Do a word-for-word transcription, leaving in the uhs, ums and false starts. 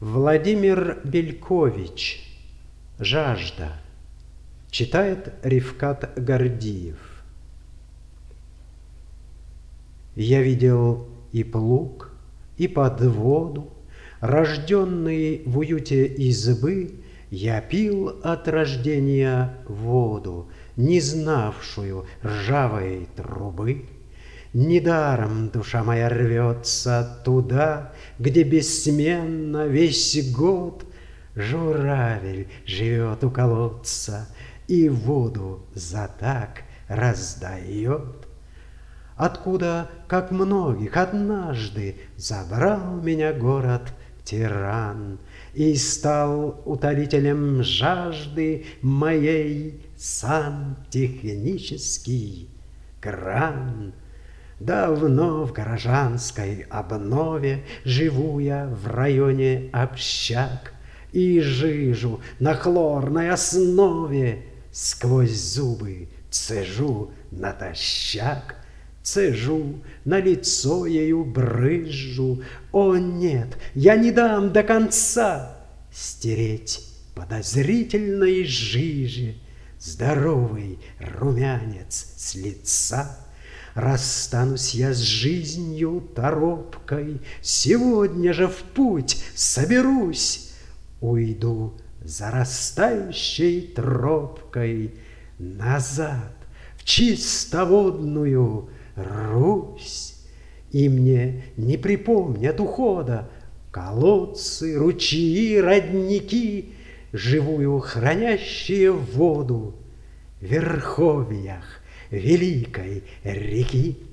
Владимир Белькович. «Жажда». Читает Рифкат Гордиев. Я видел и плуг, и подводу, рожденный в уюте избы, я пил от рождения воду, не знавшую ржавой трубы. Недаром душа моя рвется туда, где бессменно весь год журавель живет у колодца и воду за так раздает. Откуда, как многих, однажды забрал меня город-тиран и стал утолителем жажды моей сантехнический кран. Давно в горожанской обнове живу я в районе общак и жижу на хлорной основе сквозь зубы цежу натощак. Цежу, на лицо ею брызжу. О нет, я не дам до конца стереть подозрительной жижи здоровый румянец с лица. Расстанусь я с жизнью торопкой, сегодня же в путь соберусь, уйду зарастающей тропкой назад в чистоводную Русь. И мне не припомнят ухода колодцы, ручьи, родники, живую хранящие воду в верховьях великой реки.